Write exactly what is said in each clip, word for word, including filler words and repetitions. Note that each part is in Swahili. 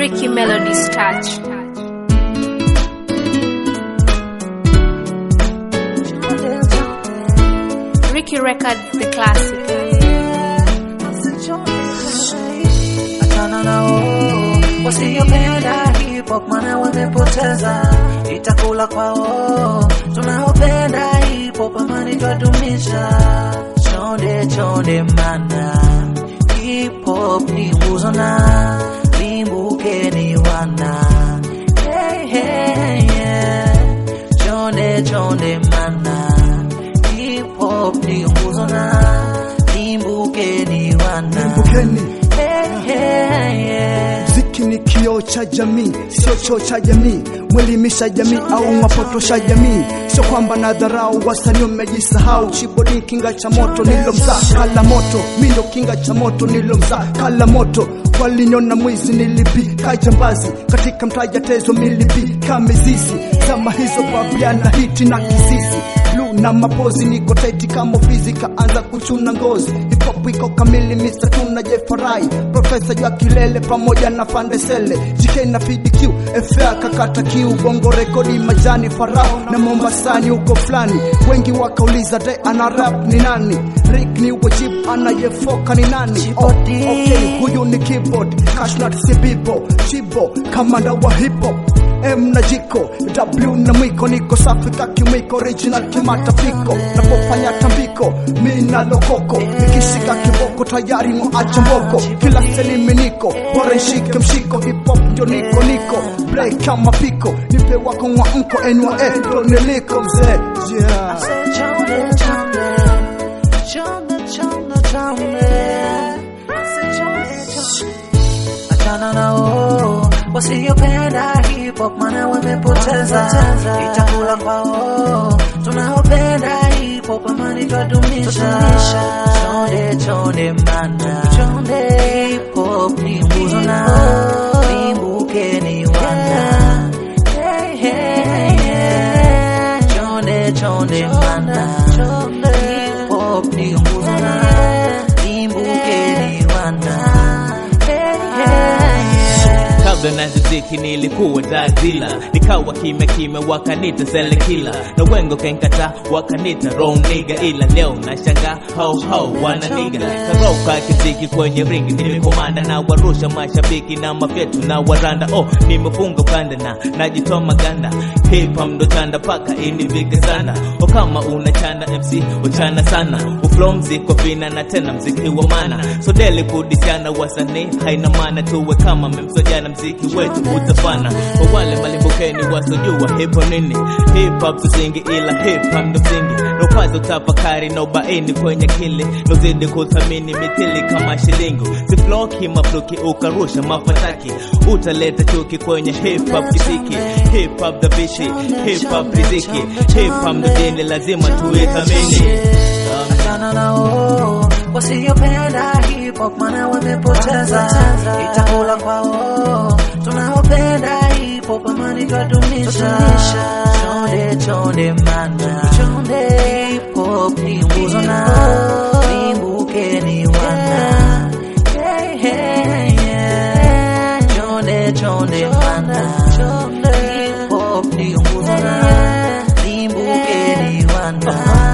Ricky Melody's touch. Ricky Records, the classic. Achana nao wasiopenda hip hop, maana wamepoteza itakula kwao. Tunaopenda hip hop amani twadumisha. Chonde chonde mana hip hop ni nguzo na limbukeni wana. Hey hey yeah. Chonde chonde mana hip hop ni nguzo na limbukeni wana. Limbukeni. Hey hey yeah. Ziki ni kioo cha jamii, sio choo cha jamii. Mwelimisha jamii au mapotosha jamii. Sio kwamba na dharau wasanii mmejisahau. Chibodi kinga cha moto nilomza kala moto. Mindo kinga cha moto nilomza kala moto. Waliniona mwizi nilipika jambazi. Katika mtaja tezo milipika mizizi. Zama hizo babiana hiti na kisisi. Blue na mapozi niko taiti kama fizika. Anza kuchuna ngozi. Hip hop iko kamili mister Tuna Jefarai. Professor jua kilele pamoja na Fandesele. G K na F D Q F A kakata kiu. Bongo rekodi majani Farao na Mombasani uko flani. Wengi wakauliza de ana rap ni nani. Rick ni wajib anayefoka ni nani. Oh, okay, huyu ni keyboard Cash not si bibo. Chibo kamanda wa hip hop. M na jiko W na mwiko. Niko safi kaki mwiko. Original kimata piko. Napofanya tambiko mina lokoko. Nikishika kiboko tayari muacha mboko. Kila selimi niko bora nshike mshiko. Hip hop ndio niko niko Play kama piko. Nipe wako mwa mko N Y A ndo niliko mzee. Yeah. Chonde chonde chonde chonde chonde. Achana nao wasiopenda hip hop, maana wamepoteza itakula kwao. Tunaopenda hip hop amani twadumisha. Chonde chonde mana hip hop ni nguzo na limbukeni wana. Hey hey yeah. Chonde chonde mana hip hop ni nguzo na limbukeni wana. Kabla na ziki nilikuwa dadila. Nikawa kime kime wakanita sele killer. Na wengo kenkata wakanita wrong nigga. Ila leo na shanga ho ho wana nigga. Karoka kiziki kwenye ringi. Nimekomanda na warusha mashabiki na mafyetu na waranda. Oh nimefunga kanda na najitoa maganda. Hip hop ndo chanda paka inivike sana. O kama unachanda M C uchana sana. Uflow mziko vina na tena mziki wa mana. So deli kudisiana wasanii haina maana. Tuwe kama memsojana mziki wetu utafana. Kwa wale malimbukeni wasojua hip hop nini. Hip hop tusingi ila hip hop ndo msingi. No pazo tafakari no baini kwenye kili. No zidi kuthamini mitili kama shilingu. Si flow kima fluki ukarusha mafataki. Utaleta chuki kwenye hip hop kisiki. Hip hop the bishi, hip hop riziki. Hip hop ndo dini lazima tuithamini. Achana nao wasiopenda hip hop, maana wamepoteza itakula kwao. Tunaopenda hip hop amani twadumisha. Chonde chonde mana hip hop ni nguzo na limbukeni wana. Hey hey yeah. Chonde chonde mana hip hop ni nguzo na limbukeni wana.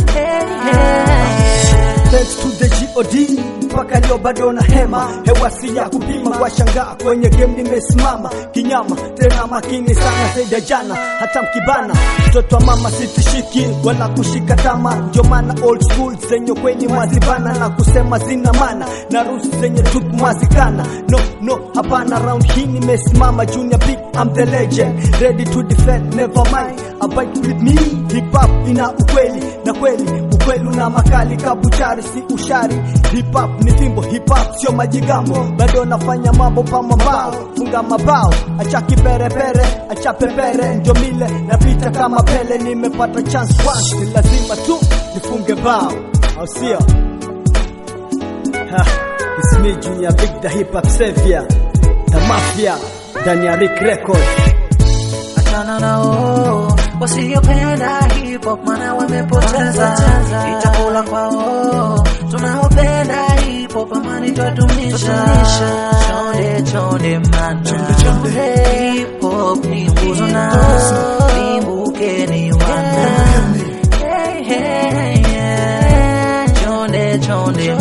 Thanks to the G O D mpaka leo bado na hema. Hewa si ya kupima kwa shangaa. Kwenye game nimesimama kinyama. Tena makini sana zaidi jana. Hata mkibana mtoto wa mama sitishiki wala kushika tama. Ndio maana old school zenye kwenye mwazibana. Na kusema zina mana. Na rusi zenye tupu mwazikana. No no hapana round hii nimesimama. Junior big I'm the legend. Ready to defend never mind. Abide with me. Hip hop ina ukweli na kweli. Ukweli na makali kabuchari si ushari. Hip hop ni fimbo, hip hop sio majigambo. Bado nafanya mambo pa mambao. Funga mabao, acha kipere pere, acha pepere. Ndio mile napita kama Pele. Nimepata chance once, ni lazima tu nifunge bao. Au sio? Ha, it's me Junior Big the hip hop savior. The mafia, ndani ya Rick Records. Achana nao wasiopenda hip hop, maana wamepoteza itakula kwao. Tunaopenda hip hop amani twadumisha. chonde chonde mana hip hop ni nguzo na limbukeni wana hey, hey, yeah. Chonde chonde